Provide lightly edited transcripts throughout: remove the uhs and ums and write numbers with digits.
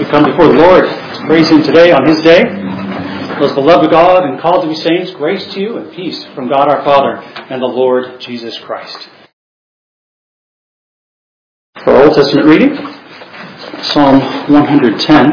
come before the Lord to praise Him today on His day. Those beloved of God and called to be saints, grace to you and peace from God our Father and the Lord Jesus Christ. For our Old Testament reading, Psalm 110,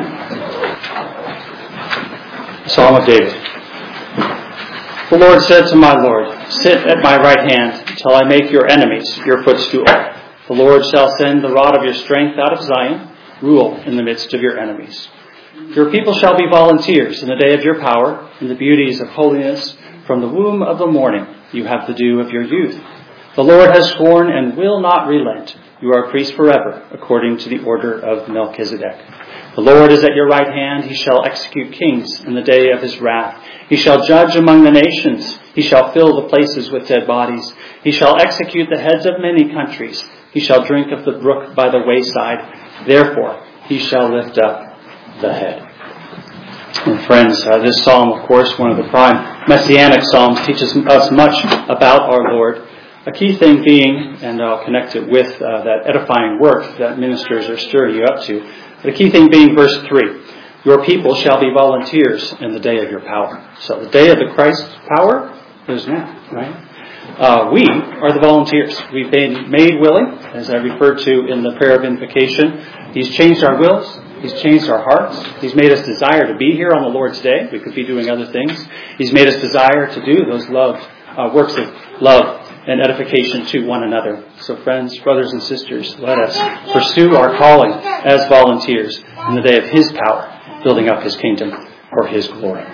Psalm of David. The Lord said to my Lord, sit at my right hand until I make your enemies your footstool. The Lord shall send the rod of your strength out of Zion. Rule in the midst of your enemies. Your people shall be volunteers in the day of your power, in the beauties of holiness. From the womb of the morning you have the dew of your youth. The Lord has sworn and will not relent. You are a priest forever, according to the order of Melchizedek. The Lord is at your right hand. He shall execute kings in the day of his wrath. He shall judge among the nations. He shall fill the places with dead bodies. He shall execute the heads of many countries. He shall drink of the brook by the wayside. Therefore, he shall lift up the head. And friends, this psalm, of course, one of the prime messianic psalms, teaches us much about our Lord. A key thing being, and I'll connect it with that edifying work that ministers are stirring you up to. The key thing being verse 3. Your people shall be volunteers in the day of your power. So the day of the Christ's power is now, right? We are the volunteers. We've been made willing, as I referred to in the prayer of invocation. He's changed our wills. He's changed our hearts. He's made us desire to be here on the Lord's day. We could be doing other things. He's made us desire to do those works of love and edification to one another. So friends, brothers and sisters, let us pursue our calling as volunteers in the day of His power, building up His kingdom for His glory.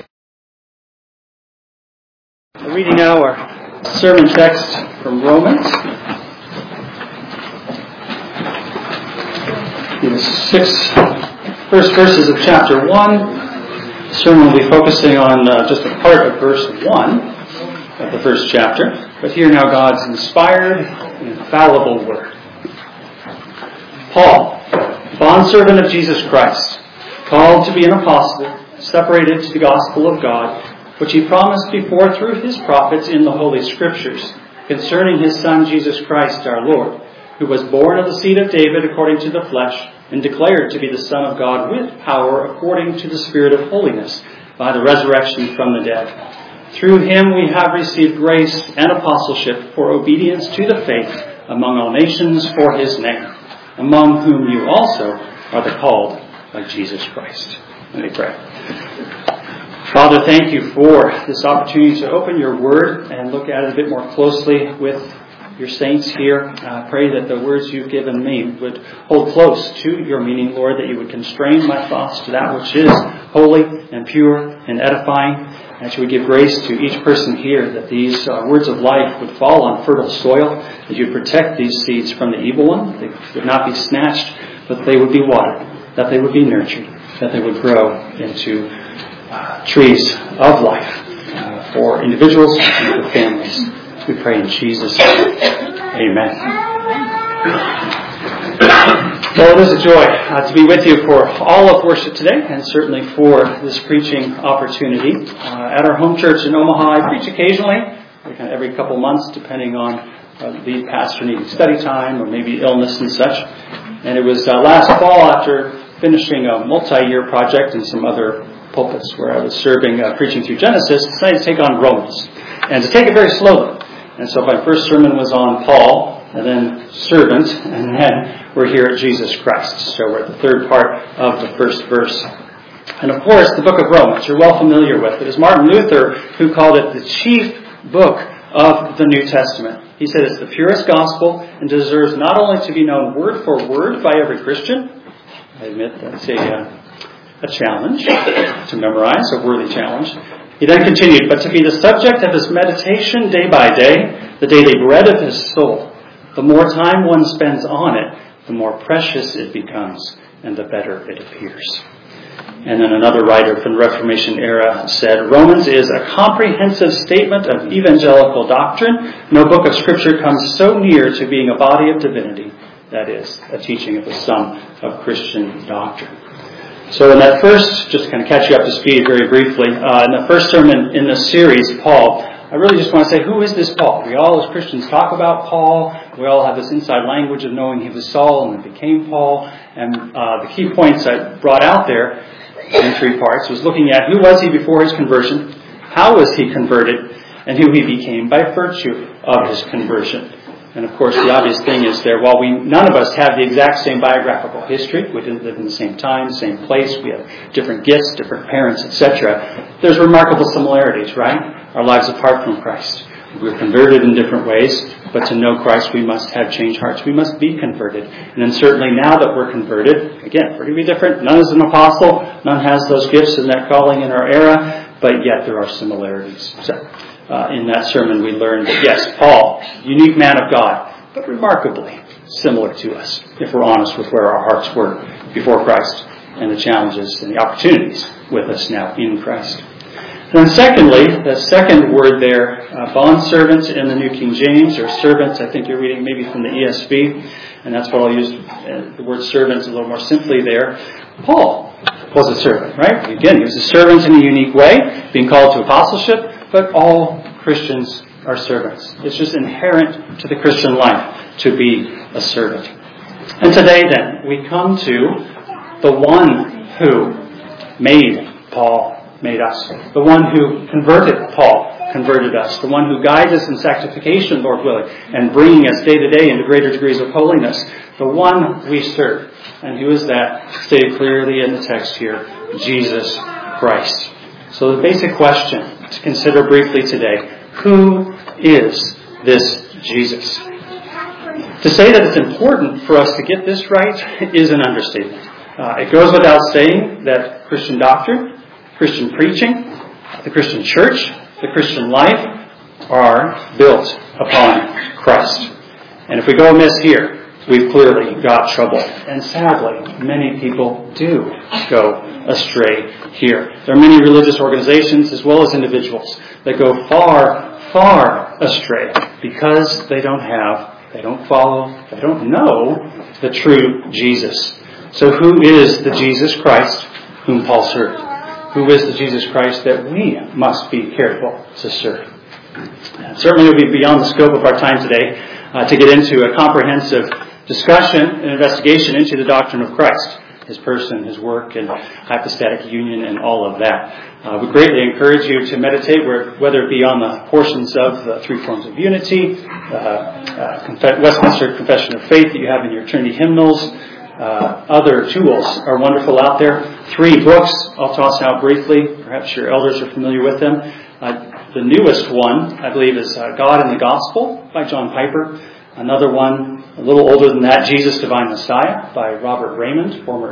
We're reading now our sermon text from Romans. The 6 first verses of chapter 1. The sermon will be focusing on just a part of verse 1 of the first chapter. But hear now God's inspired and infallible word. Paul, bondservant of Jesus Christ, called to be an apostle, separated to the gospel of God, which He promised before through His prophets in the Holy Scriptures, concerning His Son Jesus Christ our Lord, who was born of the seed of David according to the flesh, and declared to be the Son of God with power according to the Spirit of holiness, by the resurrection from the dead. Through Him we have received grace and apostleship for obedience to the faith among all nations for His name, among whom you also are the called by Jesus Christ. Let me pray. Father, thank you for this opportunity to open your word and look at it a bit more closely with your saints here. I pray that the words you've given me would hold close to your meaning, Lord, that you would constrain my thoughts to that which is holy and pure and edifying, and that you would give grace to each person here, that these words of life would fall on fertile soil, that you would protect these seeds from the evil one, they would not be snatched, but they would be watered, that they would be nurtured, that they would grow into trees of life for individuals and for families. We pray in Jesus' name. Amen. Well, it is a joy to be with you for all of worship today, and certainly for this preaching opportunity. At our home church in Omaha, I preach occasionally, every couple months, depending on the lead pastor needing study time or maybe illness and such. And it was last fall, after finishing a multi-year project in some other pulpits where I was serving, preaching through Genesis, decided to take on Romans, and to take it very slowly. And so my first sermon was on Paul, and then servant, and then we're here at Jesus Christ. So we're at the third part of the first verse. And of course, the book of Romans, you're well familiar with. It is Martin Luther who called it the chief book of the New Testament. He said it's the purest gospel and deserves not only to be known word for word by every Christian. I admit that's a challenge to memorize, a worthy challenge. He then continued, but to be the subject of his meditation day by day, the daily bread of his soul. The more time one spends on it, the more precious it becomes, and the better it appears. And then another writer from the Reformation era said, Romans is a comprehensive statement of evangelical doctrine. No book of Scripture comes so near to being a body of divinity, that is, a teaching of the sum of Christian doctrine. So in that first, just to kind of catch you up to speed very briefly, in the first sermon in this series, Paul I really just want to say, who is this Paul? We all as Christians talk about Paul. We all have this inside language of knowing he was Saul and then became Paul. And the key points I brought out there in 3 parts was looking at who was he before his conversion, how was he converted, and who he became by virtue of his conversion. And of course, the obvious thing is there, while none of us have the exact same biographical history, we didn't live in the same time, same place, we have different gifts, different parents, etc., there's remarkable similarities, right? Our lives apart from Christ. We're converted in different ways, but to know Christ, we must have changed hearts. We must be converted. And then certainly now that we're converted, again, we're going to be different. None is an apostle. None has those gifts and that calling in our era, but yet there are similarities. So, in that sermon, we learned that, yes, Paul, unique man of God, but remarkably similar to us, if we're honest with where our hearts were before Christ and the challenges and the opportunities with us now in Christ. Then secondly, the second word there, bondservants in the New King James, or servants, I think you're reading maybe from the ESV, and that's what I'll use the word servants a little more simply there. Paul was a servant, right? Again, he was a servant in a unique way, being called to apostleship, but all Christians are servants. It's just inherent to the Christian life to be a servant. And today then, we come to the one who made Paul, made us. The one who converted Paul, converted us. The one who guides us in sanctification, Lord willing, and bringing us day to day into greater degrees of holiness. The one we serve. And who is that? Stated clearly in the text here, Jesus Christ. So the basic question to consider briefly today, who is this Jesus? To say that it's important for us to get this right is an understatement. It goes without saying that Christian doctrine, Christian preaching, the Christian church, the Christian life are built upon Christ. And if we go amiss here, we've clearly got trouble. And sadly, many people do go astray here. There are many religious organizations as well as individuals that go far, far astray because they don't follow, they don't know the true Jesus. So who is the Jesus Christ whom Paul served? Who is the Jesus Christ that we must be careful to serve? Certainly it will be beyond the scope of our time today to get into a comprehensive discussion and investigation into the doctrine of Christ, His person, His work, and hypostatic union, and all of that. We greatly encourage you to meditate, whether it be on the portions of the 3 forms of unity, Westminster Confession of Faith that you have in your Trinity hymnals. Other tools are wonderful out there. 3 books I'll toss out briefly. Perhaps your elders are familiar with them. The newest one, I believe, is God in the Gospel by John Piper. Another one, a little older than that, Jesus, Divine Messiah by Robert Raymond, former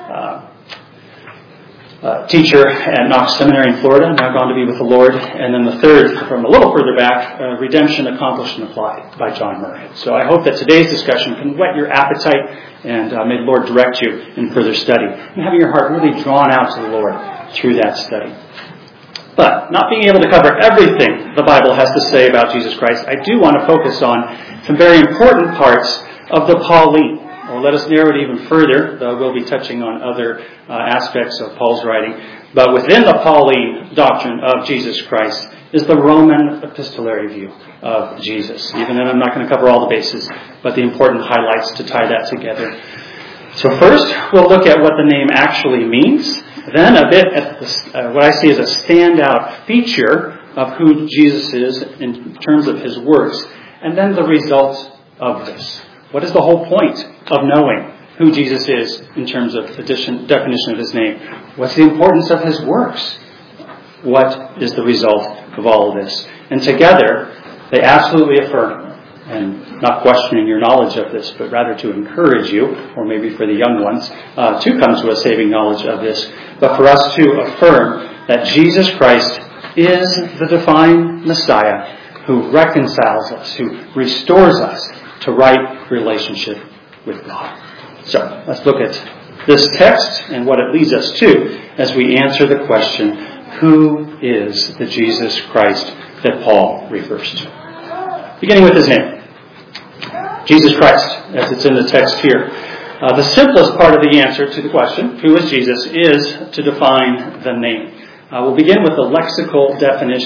teacher at Knox Seminary in Florida, now gone to be with the Lord. And then the third, from a little further back, Redemption Accomplished and Applied by John Murray. So I hope that today's discussion can whet your appetite and may the Lord direct you in further study and having your heart really drawn out to the Lord through that study. But not being able to cover everything the Bible has to say about Jesus Christ, I do want to focus on some very important parts of the Pauline. Or let us narrow it even further, though we'll be touching on other aspects of Paul's writing. But within the Pauline doctrine of Jesus Christ is the Roman epistolary view of Jesus. Even then I'm not going to cover all the bases, but the important highlights to tie that together. So first, we'll look at what the name actually means. Then a bit at what I see as a standout feature of who Jesus is in terms of His works. And then the result of this. What is the whole point of knowing who Jesus is in terms of the definition of His name? What's the importance of His works? What is the result of all of this? And together, they absolutely affirm, and not questioning your knowledge of this, but rather to encourage you, or maybe for the young ones, to come to a saving knowledge of this, but for us to affirm that Jesus Christ is the divine Messiah who reconciles us, who restores us to right relationship with God. So, let's look at this text and what it leads us to as we answer the question, who is the Jesus Christ that Paul refers to? Beginning with His name. Jesus Christ, as it's in the text here. The simplest part of the answer to the question, who is Jesus, is to define the name. We'll begin with the lexical definition.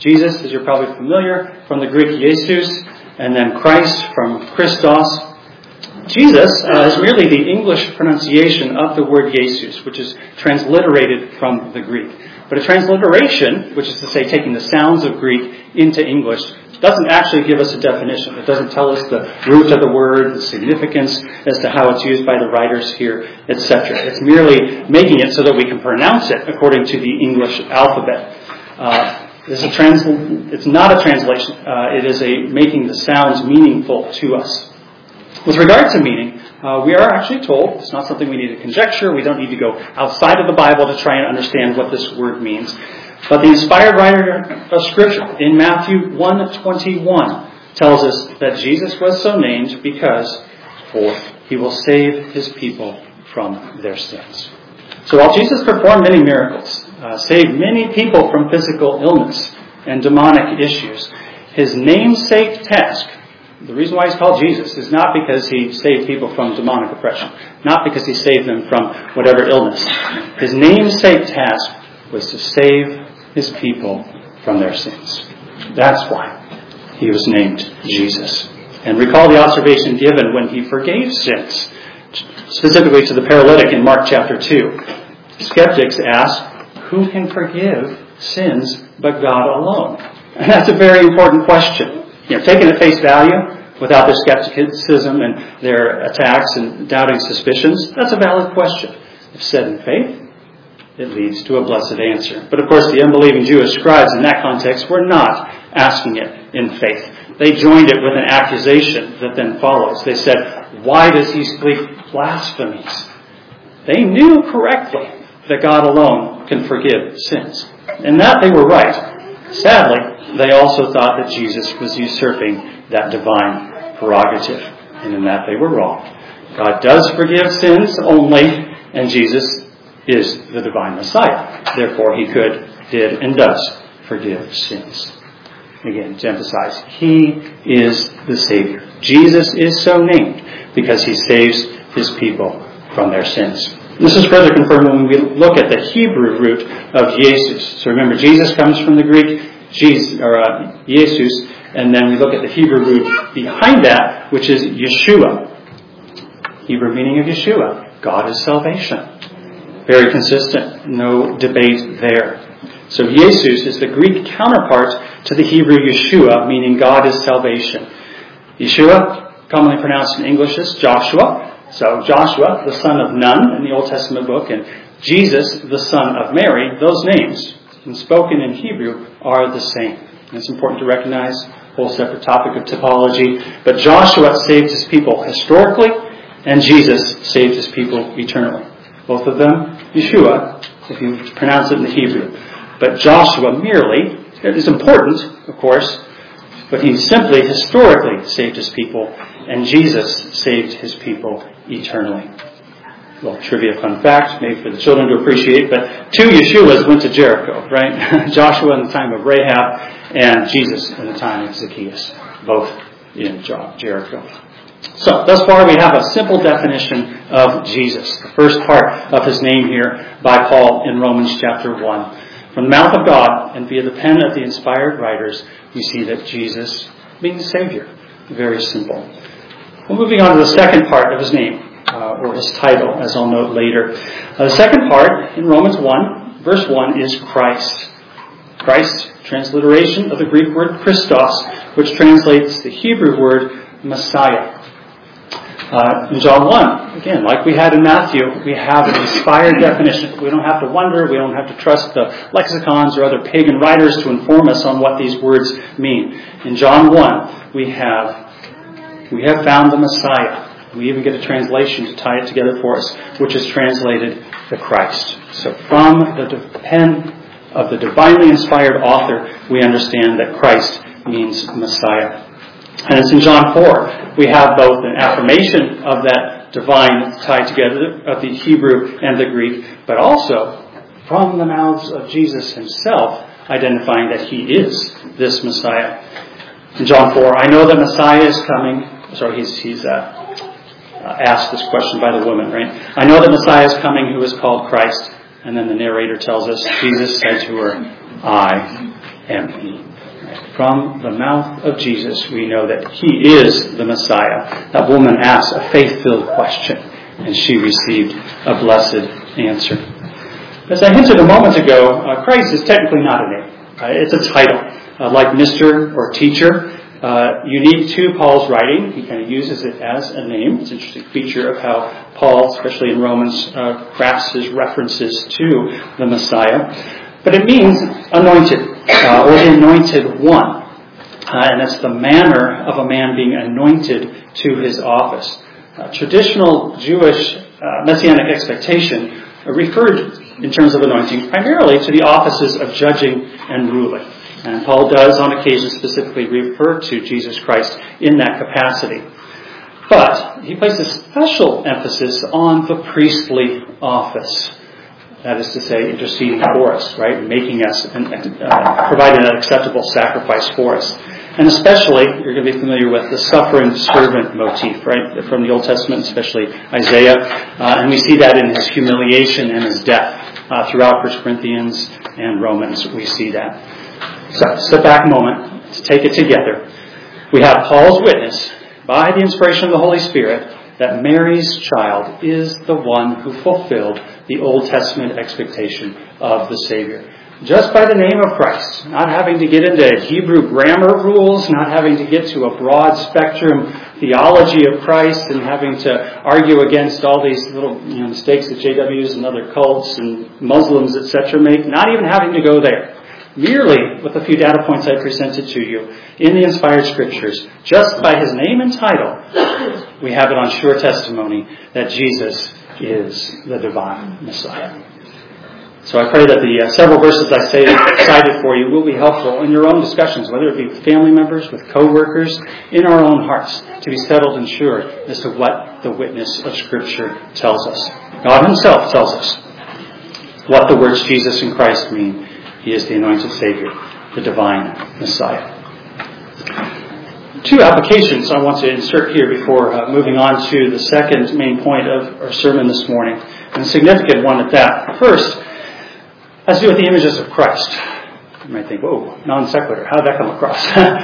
Jesus, as you're probably familiar, from the Greek Jesus, and then Christ from Christos. Jesus is merely the English pronunciation of the word Jesus, which is transliterated from the Greek. But a transliteration, which is to say taking the sounds of Greek into English, doesn't actually give us a definition. It doesn't tell us the root of the word, the significance as to how it's used by the writers here, etc. It's merely making it so that we can pronounce it according to the English alphabet. It's not a translation. It is making the sounds meaningful to us. With regard to meaning, we are actually told, it's not something we need to conjecture, we don't need to go outside of the Bible to try and understand what this word means. But the inspired writer of Scripture in Matthew 1:21 tells us that Jesus was so named because he will save his people from their sins. So while Jesus performed many miracles, saved many people from physical illness and demonic issues, his namesake task, the reason why he's called Jesus, is not because he saved people from demonic oppression, not because he saved them from whatever illness. His namesake task was to save his people from their sins. That's why he was named Jesus. And recall the observation given when he forgave sins, specifically to the paralytic in Mark chapter 2. Skeptics ask, who can forgive sins but God alone? And that's a very important question. Taken at face value, without their skepticism and their attacks and doubting suspicions, that's a valid question. If said in faith, it leads to a blessed answer. But of course, the unbelieving Jewish scribes in that context were not asking it in faith. They joined it with an accusation that then follows. They said, why does he speak blasphemies? They knew correctly that God alone can forgive sins. In that they were right. Sadly, they also thought that Jesus was usurping that divine prerogative. And in that they were wrong. God does forgive sins only, and Jesus is the divine Messiah. Therefore, he did, and does forgive sins. Again, to emphasize, he is the Savior. Jesus is so named because he saves his people from their sins. This is further confirmed when we look at the Hebrew root of Jesus. So remember, Jesus comes from the Greek Jesus, and then we look at the Hebrew root behind that, which is Yeshua. Hebrew meaning of Yeshua, God is salvation. Very consistent, no debate there. So Jesus is the Greek counterpart to the Hebrew Yeshua, meaning God is salvation. Yeshua, commonly pronounced in English as Joshua. So Joshua, the son of Nun in the Old Testament book, and Jesus, the son of Mary, those names, when spoken in Hebrew, are the same. And it's important to recognize, whole separate topic of typology. But Joshua saved his people historically, and Jesus saved his people eternally. Both of them, Yeshua, if you pronounce it in the Hebrew. But Joshua merely, it is important, of course, but he simply historically saved his people, and Jesus saved his people eternally. Well, trivia fun fact, maybe for the children to appreciate, but two Yeshuas went to Jericho, right? Joshua in the time of Rahab, and Jesus in the time of Zacchaeus, both in Jericho. So, thus far we have a simple definition of Jesus, the first part of his name here by Paul in Romans chapter 1. From the mouth of God and via the pen of the inspired writers, we see that Jesus means Savior. Very simple. Well, moving on to the second part of his name, or his title, as I'll note later. The second part in Romans 1, verse 1, is Christ. Christ, transliteration of the Greek word Christos, which translates the Hebrew word Messiah. In John 1, again, like we had in Matthew, we have an inspired definition. We don't have to wonder, we don't have to trust the lexicons or other pagan writers to inform us on what these words mean. In John 1, we have found the Messiah. We even get a translation to tie it together for us, which is translated the Christ. So from the pen of the divinely inspired author, we understand that Christ means Messiah. And it's in John 4, we have both an affirmation of that divine tied together of the Hebrew and the Greek, but also from the mouths of Jesus himself, identifying that he is this Messiah. In John 4, I know that Messiah is coming. Sorry, he's asked this question by the woman, right? I know that Messiah is coming who is called Christ. And then the narrator tells us, Jesus said to her, I am he. from the mouth of Jesus, we know that He is the Messiah. That woman asked a faith-filled question, and she received a blessed answer. As I hinted a moment ago, Christ is technically not a name. It's a title, like Mr. or Teacher. Unique to Paul's writing, he kind of uses it as a name. It's an interesting feature of how Paul, especially in Romans, crafts his references to the Messiah. But it means anointed, or the anointed one. And that's the manner of a man being anointed to his office. Traditional Jewish messianic expectation referred in terms of anointing primarily to the offices of judging and ruling. And Paul does on occasion specifically refer to Jesus Christ in that capacity. But he places special emphasis on the priestly office. That is to say, interceding for us, right? Making us, providing an acceptable sacrifice for us. And especially, you're going to be familiar with the suffering servant motif, right? From the Old Testament, especially Isaiah. And we see that in his humiliation and his death. Throughout 1 Corinthians and Romans, we see that. So, step back a moment. Let's take it together. We have Paul's witness, by the inspiration of the Holy Spirit, that Mary's child is the one who fulfilled the Old Testament expectation of the Savior. Just by the name of Christ, not having to get into Hebrew grammar rules, not having to get to a broad spectrum theology of Christ and having to argue against all these little mistakes that JWs and other cults and Muslims, etc. make, not even having to go there. Merely with a few data points I presented to you in the inspired scriptures, just by his name and title, we have it on sure testimony that Jesus is the divine Messiah. So I pray that the several verses I cited for you will be helpful in your own discussions, whether it be with family members, with co-workers, in our own hearts, to be settled and sure as to what the witness of Scripture tells us. God Himself tells us what the words Jesus and Christ mean. He is the anointed Savior, the divine Messiah. Two applications I want to insert here before moving on to the second main point of our sermon this morning, and a significant one at that. First, has to do with the images of Christ. You might think, whoa, non sequitur. How did that come across?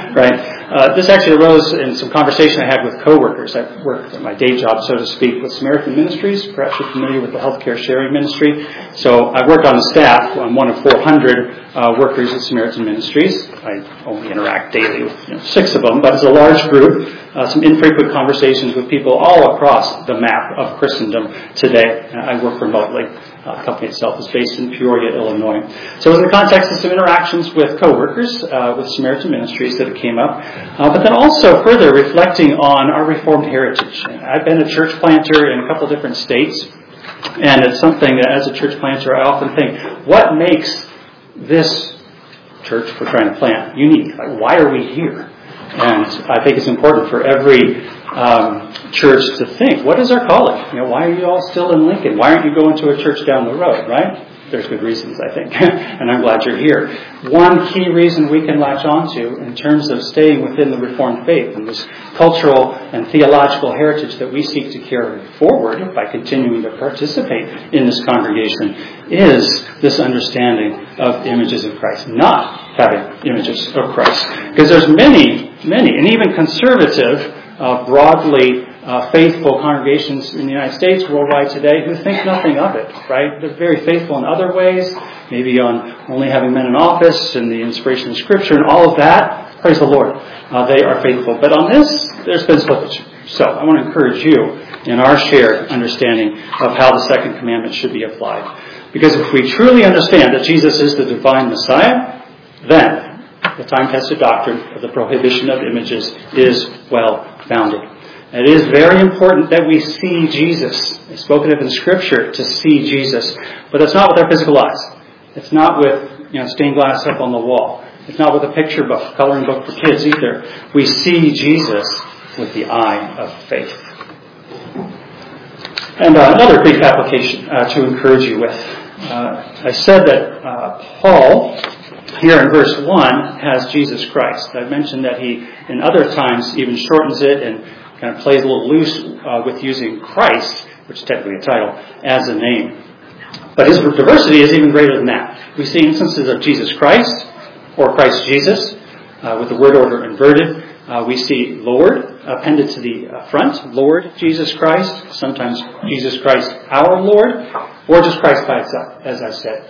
Right? This actually arose in some conversation I had with coworkers. I work at my day job, so to speak, with Samaritan Ministries. Perhaps you're familiar with the healthcare sharing ministry. So I work on the staff. I'm one of 400 workers at Samaritan Ministries. I only interact daily with 6 of them, but it's a large group. Some infrequent conversations with people all across the map of Christendom today. I work remotely. The company itself is based in Peoria, Illinois. So it was in the context of some interactions with co-workers with Samaritan Ministries that it came up. But then also further reflecting on our Reformed heritage. I've been a church planter in a couple different states. And it's something that as a church planter I often think, what makes this church we're trying to plant unique? Like, why are we here? And I think it's important for every church to think, what is our calling? Why are you all still in Lincoln? Why aren't you going to a church down the road, right? There's good reasons, I think, and I'm glad you're here. One key reason we can latch onto in terms of staying within the Reformed faith and this cultural and theological heritage that we seek to carry forward by continuing to participate in this congregation is this understanding of images of Christ, not having images of Christ. Because there's many, and even conservative, broadly faithful congregations in the United States, worldwide today, who think nothing of it, right? They're very faithful in other ways, maybe on only having men in office and the inspiration of Scripture and all of that. Praise the Lord. They are faithful. But on this, there's been slippage. So I want to encourage you in our shared understanding of how the second commandment should be applied. Because if we truly understand that Jesus is the divine Messiah, then the time-tested doctrine of the prohibition of images is well-founded. It is very important that we see Jesus. It's spoken of in Scripture to see Jesus. But it's not with our physical eyes. It's not with stained glass up on the wall. It's not with a picture book, coloring book for kids either. We see Jesus with the eye of faith. And another brief application to encourage you with. I said that Paul, here in verse 1, has Jesus Christ. I mentioned that he, in other times, even shortens it and kind of plays a little loose with using Christ, which is technically a title, as a name. But his diversity is even greater than that. We see instances of Jesus Christ, or Christ Jesus, with the word order inverted. We see Lord appended to the front, Lord Jesus Christ, sometimes Jesus Christ our Lord, or just Christ by itself, as I said.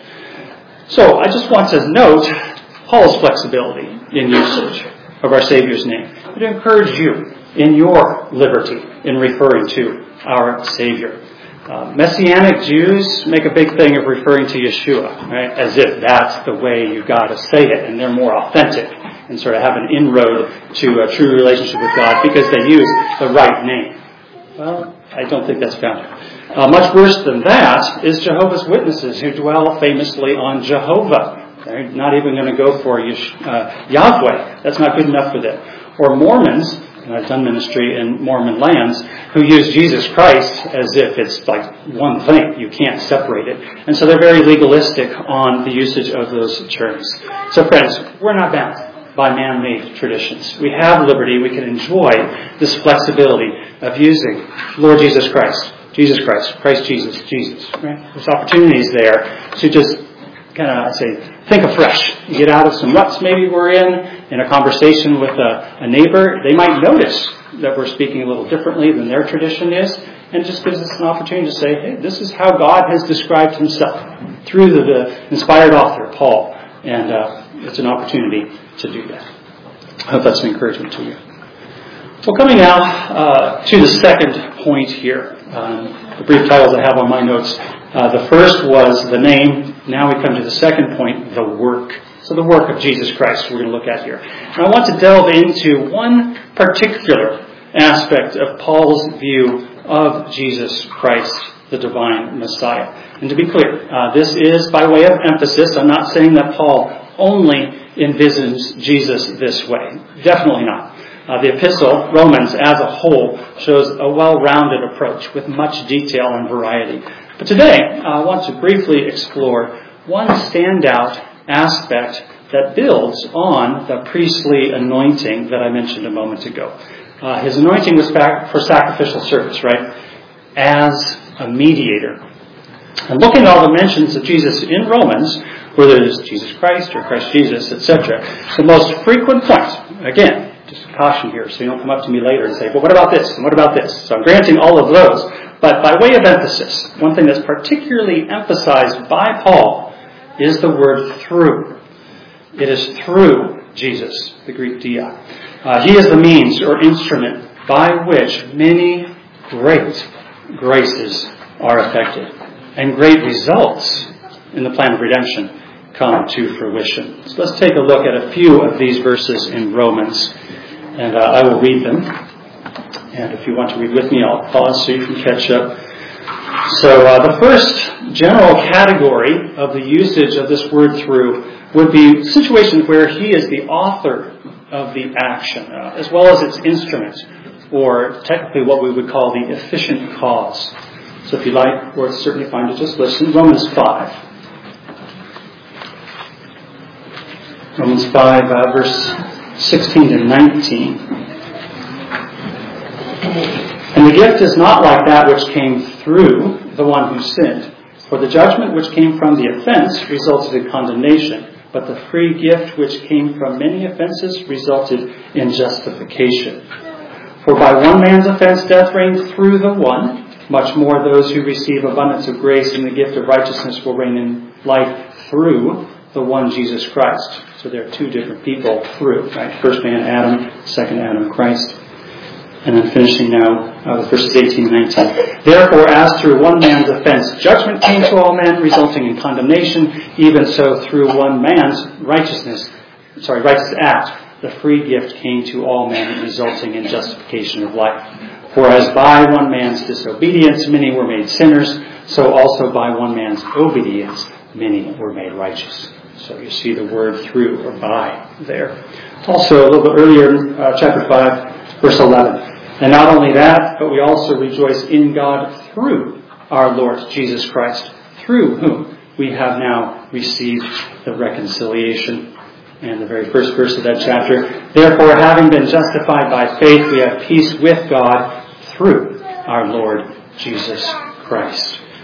So I just want to note Paul's flexibility in usage of our Savior's name. To encourage you in your liberty in referring to our Savior. Messianic Jews make a big thing of referring to Yeshua, right? As if that's the way you got to say it, and they're more authentic and sort of have an inroad to a true relationship with God because they use the right name. Well, I don't think that's found. Much worse than that is Jehovah's Witnesses who dwell famously on Jehovah. They're not even going to go for Yahweh. That's not good enough for them. Or Mormons, and I've done ministry in Mormon lands, who use Jesus Christ as if it's like one thing. You can't separate it. And so they're very legalistic on the usage of those terms. So friends, we're not bound by man-made traditions. We have liberty. We can enjoy this flexibility of using Lord Jesus Christ, Christ Jesus, Jesus. Right? There's opportunities there to just kind of, think afresh. You get out of some ruts maybe we're in a conversation with a neighbor. They might notice that we're speaking a little differently than their tradition is, and it just gives us an opportunity to say, hey, this is how God has described himself through the inspired author, Paul. And it's an opportunity to do that. I hope that's an encouragement to you. Well, coming now to the second point here, the brief titles I have on my notes. The first was the name. Now we come to the second point, the work. So the work of Jesus Christ we're going to look at here. And I want to delve into one particular aspect of Paul's view of Jesus Christ, the divine Messiah. And to be clear, this is by way of emphasis. I'm not saying that Paul only envisions Jesus this way. Definitely not. The epistle, Romans as a whole, shows a well-rounded approach with much detail and variety. But today, I want to briefly explore one standout aspect that builds on the priestly anointing that I mentioned a moment ago. His anointing was for sacrificial service, right? As a mediator. And looking at all the mentions of Jesus in Romans, whether it is Jesus Christ or Christ Jesus, etc., the most frequent point, again, just caution here so you don't come up to me later and say, well, what about this and what about this? So I'm granting all of those. But by way of emphasis, one thing that's particularly emphasized by Paul is the word through. It is through Jesus, the Greek dia. He is the means or instrument by which many great graces are effected and great results in the plan of redemption come to fruition. So let's take a look at a few of these verses in Romans, and I will read them. And if you want to read with me, I'll pause so you can catch up. So the first general category of the usage of this word through would be situations where he is the author of the action, as well as its instrument, or technically what we would call the efficient cause. So if you like, or it's certainly fine to just listen. Romans 5. Romans 5, verse 16 to 19. And the gift is not like that which came through the one who sinned. For the judgment which came from the offense resulted in condemnation, but the free gift which came from many offenses resulted in justification. For by one man's offense death reigned through the one, much more those who receive abundance of grace and the gift of righteousness will reign in life through the one Jesus Christ. So there are two different people through, right? First man Adam, second Adam Christ. And then finishing now with verses 18 and 19. Therefore, as through one man's offense judgment came to all men, resulting in condemnation, even so through one man's righteous act, the free gift came to all men, resulting in justification of life. For as by one man's disobedience many were made sinners, so also by one man's obedience many were made righteous. So you see the word through or by there. Also, a little bit earlier, chapter 5, verse 11. And not only that, but we also rejoice in God through our Lord Jesus Christ, through whom we have now received the reconciliation. And the very first verse of that chapter, therefore, having been justified by faith, we have peace with God through our Lord Jesus Christ.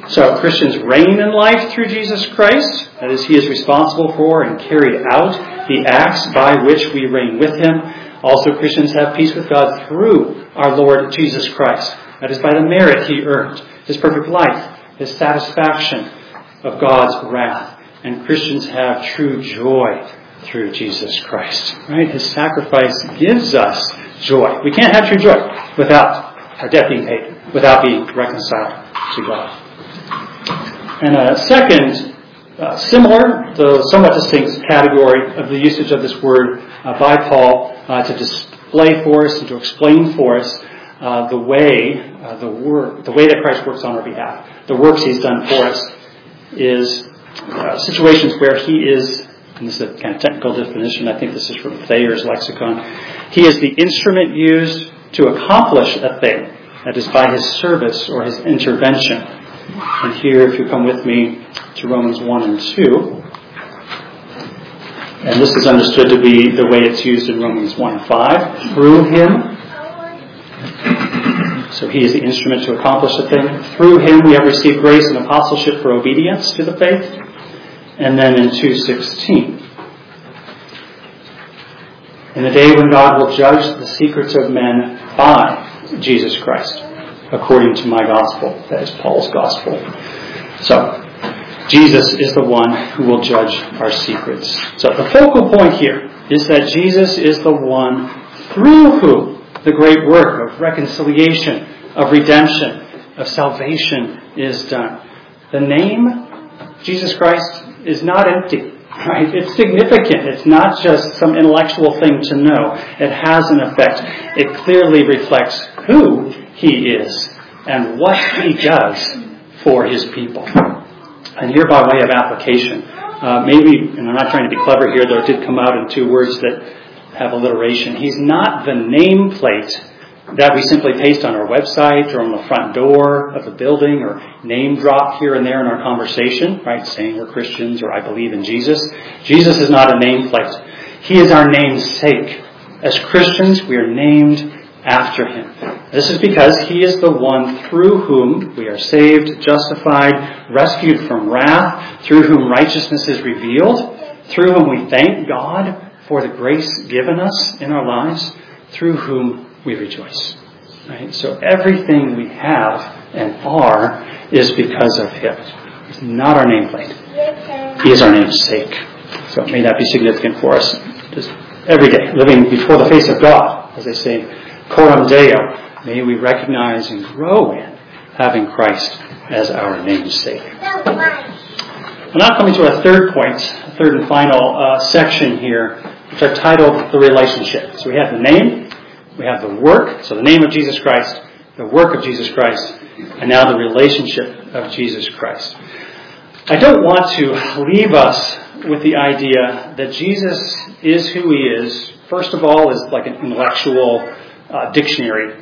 So Christians reign in life through Jesus Christ. That is, He is responsible for and carried out the acts by which we reign with Him. Also, Christians have peace with God through our Lord Jesus Christ. That is, by the merit He earned, His perfect life, His satisfaction of God's wrath. And Christians have true joy through Jesus Christ. Right? His sacrifice gives us joy. We can't have true joy without our debt being paid, without being reconciled to God. And a second, similar, though somewhat distinct category of the usage of this word by Paul to display for us and to explain for us the way that Christ works on our behalf, the works He's done for us, is situations where He is, and this is a kind of technical definition, I think this is from Thayer's lexicon, He is the instrument used to accomplish a thing, that is by His service or His intervention. And here, if you come with me to Romans 1 and 2, and this is understood to be the way it's used in Romans 1:5, through Him. So He is the instrument to accomplish a thing. Through Him we have received grace and apostleship for obedience to the faith. And then in 2:16, in the day when God will judge the secrets of men by Jesus Christ, according to my gospel. That is Paul's gospel. So, Jesus is the one who will judge our secrets. So the focal point here is that Jesus is the one through whom the great work of reconciliation, of redemption, of salvation is done. The name Jesus Christ is not empty. Right? It's significant. It's not just some intellectual thing to know. It has an effect. It clearly reflects who He is and what He does for His people. And here, by way of application, maybe, and I'm not trying to be clever here, though it did come out in two words that have alliteration. He's not the nameplate that we simply paste on our website or on the front door of the building or name drop here and there in our conversation, right? Saying we're Christians or I believe in Jesus. Jesus is not a nameplate. He is our namesake. As Christians, we are named after Him. This is because He is the one through whom we are saved, justified, rescued from wrath, through whom righteousness is revealed, through whom we thank God for the grace given us in our lives, through whom we rejoice. Right? So everything we have and are is because of Him. He's not our nameplate. He is our namesake. So may that be significant for us just every day, living before the face of God, as they say, coram Deo. May we recognize and grow in having Christ as our namesake. I'm now coming to a third point, a third and final section here, which I've titled the relationship. So we have the name. We have the work, so the name of Jesus Christ, the work of Jesus Christ, and now the relationship of Jesus Christ. I don't want to leave us with the idea that Jesus is who He is, first of all, is like an intellectual dictionary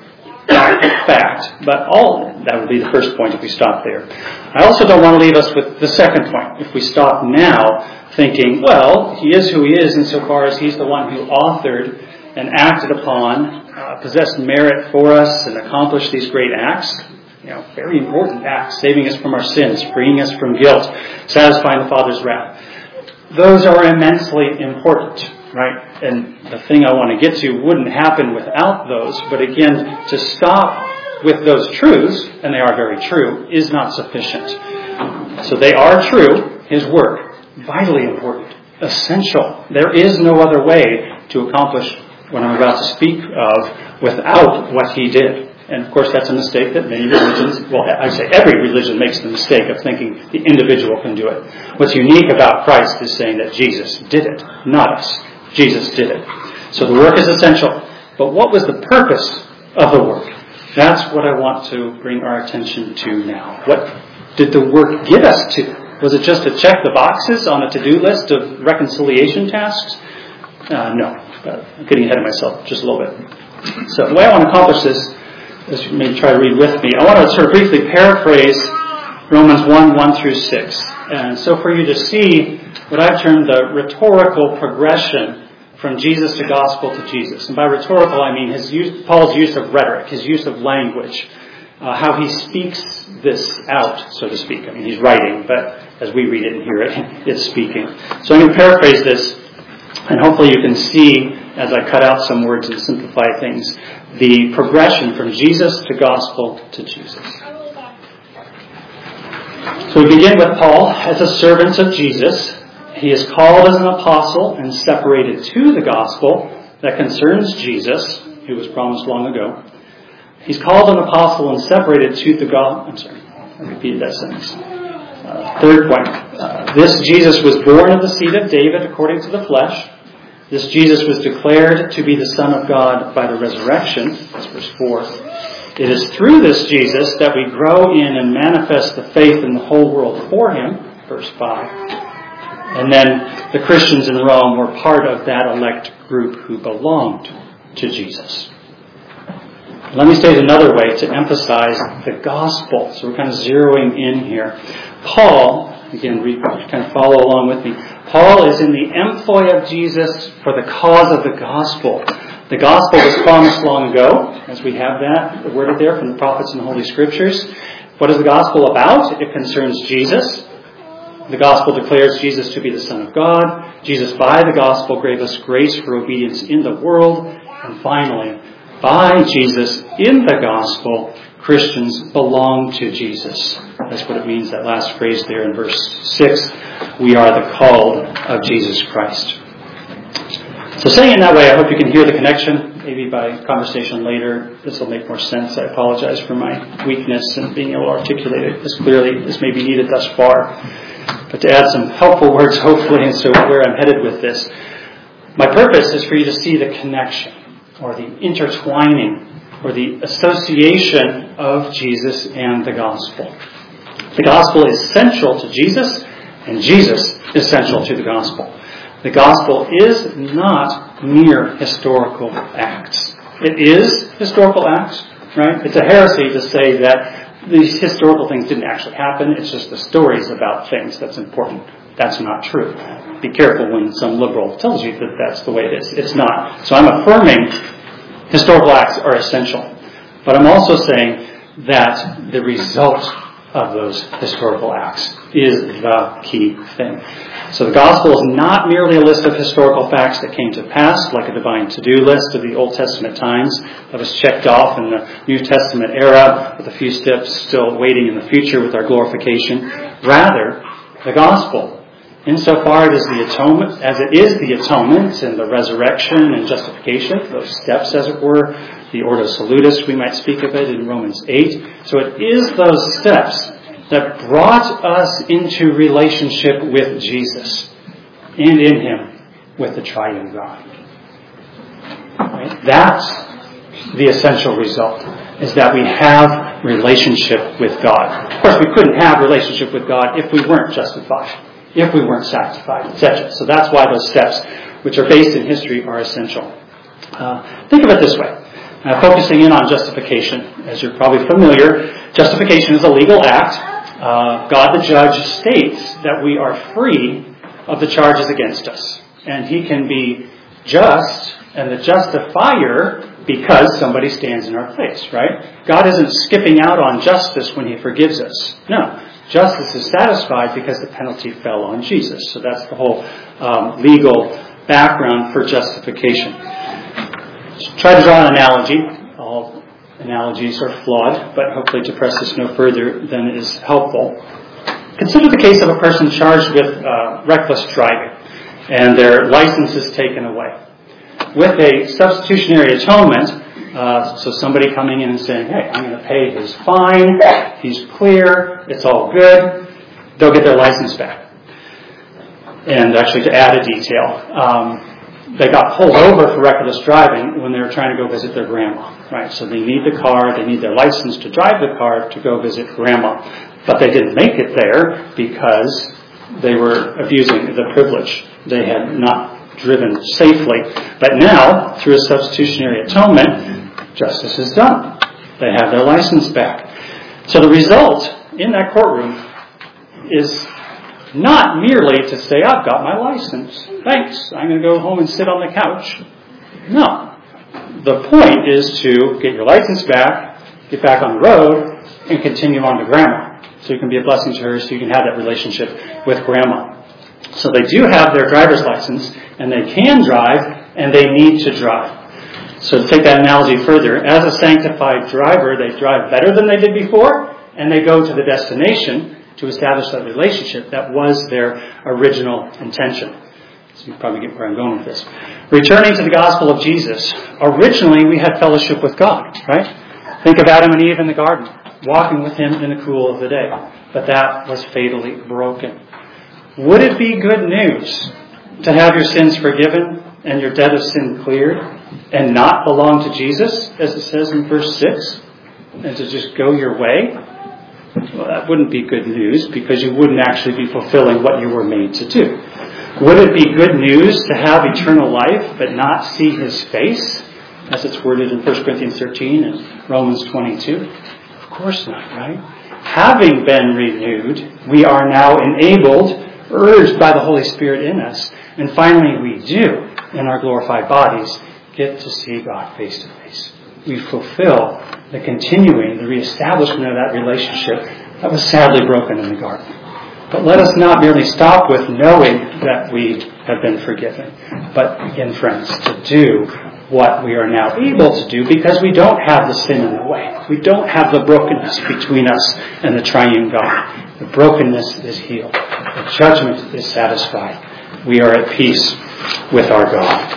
fact, but that would be the first point if we stop there. I also don't want to leave us with the second point. If we stop now thinking, well, He is who He is insofar as He's the one who authored and acted upon, possessed merit for us and accomplished these great acts, very important acts, saving us from our sins, freeing us from guilt, satisfying the Father's wrath. Those are immensely important, right? And the thing I want to get to wouldn't happen without those, but again, to stop with those truths, and they are very true, is not sufficient. So they are true, His work, vitally important, essential. There is no other way to accomplish what I'm about to speak of without what He did. And of course that's a mistake that many religions, I say every religion makes the mistake of thinking the individual can do it. What's unique about Christ is saying that Jesus did it, not us. Jesus did it. So the work is essential. But what was the purpose of the work? That's what I want to bring our attention to now. What did the work get us to? Was it just to check the boxes on a to-do list of reconciliation tasks? No. I'm getting ahead of myself just a little bit. So the way I want to accomplish this, as you may try to read with me, I want to sort of briefly paraphrase Romans 1 through 6. And so for you to see what I've termed the rhetorical progression from Jesus to gospel to Jesus. And by rhetorical I mean Paul's use of rhetoric, his use of language. how he speaks this out, so to speak. I mean, he's writing, but as we read it and hear it, it's speaking. So I'm going to paraphrase this, and hopefully you can see, as I cut out some words and simplify things, the progression from Jesus to gospel to Jesus. So we begin with Paul as a servant of Jesus. He is called as an apostle and separated to the gospel that concerns Jesus, who was promised long ago. He's called an apostle and separated to the gospel. I'm sorry, I repeated that sentence. Third point. This Jesus was born of the seed of David according to the flesh. This Jesus was declared to be the Son of God by the resurrection. That's verse 4. It is through this Jesus that we grow in and manifest the faith in the whole world for him. Verse 5. And then the Christians in Rome were part of that elect group who belonged to Jesus. Let me say it another way to emphasize the gospel. So we're kind of zeroing in here. Paul, again, kind of follow along with me. Paul is in the employ of Jesus for the cause of the gospel. The gospel was promised long ago, as we have that worded there from the prophets and the Holy Scriptures. What is the gospel about? It concerns Jesus. The gospel declares Jesus to be the Son of God. Jesus, by the gospel, gave us grace for obedience in the world. And finally, by Jesus in the gospel, Christians belong to Jesus. That's what it means, that last phrase there in verse 6. We are the called of Jesus Christ. So saying it that way, I hope you can hear the connection. Maybe by conversation later, this will make more sense. I apologize for my weakness in being able to articulate it as clearly as may be needed thus far. But to add some helpful words, hopefully, and so where I'm headed with this. My purpose is for you to see the connection, or the intertwining, or the association of Jesus and the gospel. The gospel is central to Jesus, and Jesus is central to the gospel. The gospel is not mere historical acts. It is historical acts, right? It's a heresy to say that these historical things didn't actually happen. It's just the stories about things that's important. That's not true. Be careful when some liberal tells you that that's the way it is. It's not. So I'm affirming historical acts are essential. But I'm also saying that the result of those historical acts is the key thing. So the gospel is not merely a list of historical facts that came to pass, like a divine to-do list of the Old Testament times that was checked off in the New Testament era, with a few steps still waiting in the future with our glorification. Rather, the gospel, insofar as it is the atonement and the resurrection and justification, those steps, as it were, the Ordo Salutis, we might speak of it in Romans 8. So it is those steps that brought us into relationship with Jesus and in him with the triune God. Right? That's the essential result, is that we have relationship with God. Of course, we couldn't have relationship with God if we weren't justified, if we weren't sanctified, etc. So that's why those steps, which are based in history, are essential. Think of it this way. Focusing in on justification, as you're probably familiar, justification is a legal act. God the judge states that we are free of the charges against us. And he can be just and the justifier because somebody stands in our place, right? God isn't skipping out on justice when he forgives us. No. Justice is satisfied because the penalty fell on Jesus. So that's the whole legal background for justification. Try to draw an analogy. All analogies are flawed, but hopefully to press this no further than is helpful. Consider the case of a person charged with reckless driving, and their license is taken away. With a substitutionary atonement, so somebody coming in and saying, hey, I'm going to pay his fine, he's clear, it's all good, they'll get their license back. And actually, to add a detail, they got pulled over for reckless driving when they were trying to go visit their grandma, right? So they need the car, they need their license to drive the car to go visit grandma. But they didn't make it there because they were abusing the privilege. They had not driven safely. But now, through a substitutionary atonement, justice is done. They have their license back. So the result in that courtroom is not merely to say, I've got my license. Thanks. I'm going to go home and sit on the couch. No. The point is to get your license back, get back on the road and continue on to Grandma. So you can be a blessing to her, so you can have that relationship with Grandma. So they do have their driver's license, and they can drive, and they need to drive. So to take that analogy further, as a sanctified driver, they drive better than they did before, and they go to the destination to establish that relationship that was their original intention. So you probably get where I'm going with this. Returning to the gospel of Jesus, originally we had fellowship with God, right? Think of Adam and Eve in the garden, walking with Him in the cool of the day. But that was fatally broken. Would it be good news to have your sins forgiven and your debt of sin cleared and not belong to Jesus, as it says in verse 6, and to just go your way? Well, that wouldn't be good news, because you wouldn't actually be fulfilling what you were made to do. Would it be good news to have eternal life but not see His face, as it's worded in 1 Corinthians 13 and Romans 22? Of course not, right? Having been renewed, we are now enabled, urged by the Holy Spirit in us, and finally we do, in our glorified bodies, get to see God face to face. We fulfill the continuing, the reestablishment of that relationship that was sadly broken in the garden. But let us not merely stop with knowing that we have been forgiven, but again, friends, to do what we are now able to do, because we don't have the sin in the way. We don't have the brokenness between us and the triune God. The brokenness is healed. The judgment is satisfied. We are at peace with our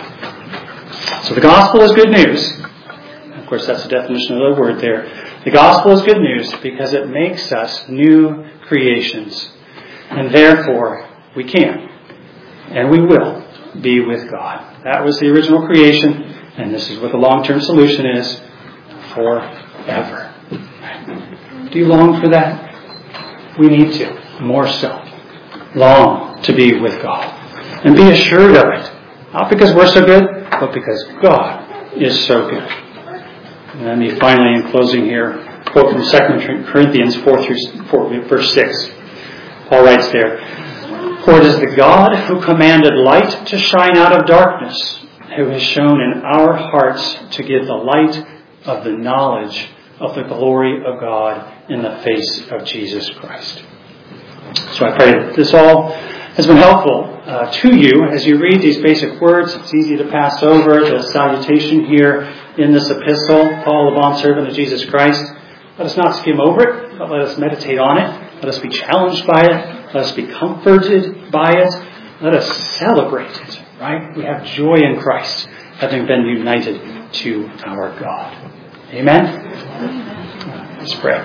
God. So the gospel is good news. Of course, that's the definition of the word there. The gospel is good news because it makes us new creations. And therefore, we can and we will be with God. That was the original creation, and this is what the long-term solution is: forever. Do you long for that? We need to, more so. Long to be with God. And be assured of it. Not because we're so good, but because God is so good. And let me finally, in closing here, quote from 2 Corinthians 4 verse 6. Paul writes there, "For it is the God who commanded light to shine out of darkness, who has shown in our hearts to give the light of the knowledge of the glory of God in the face of Jesus Christ." So I pray that this all has been helpful to you as you read these basic words. It's easy to pass over the salutation here in this epistle, Paul, a bondservant of Jesus Christ. Let us not skim over it, but let us meditate on it. Let us be challenged by it. Let us be comforted by it. Let us celebrate it, right? We have joy in Christ, having been united to our God. Amen? Let's pray.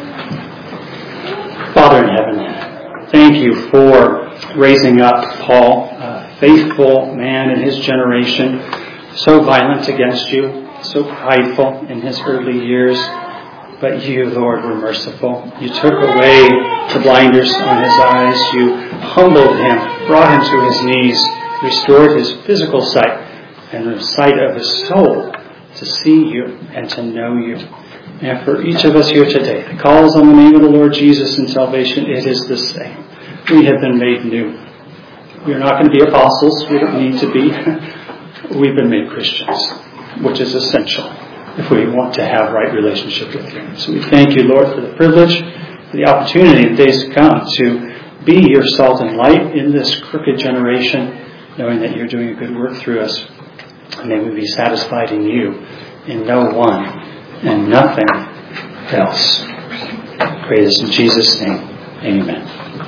Father in heaven, thank you for raising up Paul, a faithful man in his generation, so violent against you, so prideful in his early years. But you, Lord, were merciful. You took away the blinders on his eyes. You humbled him, brought him to his knees, restored his physical sight and the sight of his soul to see you and to know you. And for each of us here today that calls on the name of the Lord Jesus in salvation, it is the same. We have been made new. We are not going to be apostles. We don't need to be. We've been made Christians, which is essential if we want to have right relationship with you. So we thank you, Lord, for the privilege, for the opportunity in days to come to be your salt and light in this crooked generation, knowing that you're doing a good work through us. And may we be satisfied in you, in no one, and nothing else. I pray this in Jesus' name. Amen.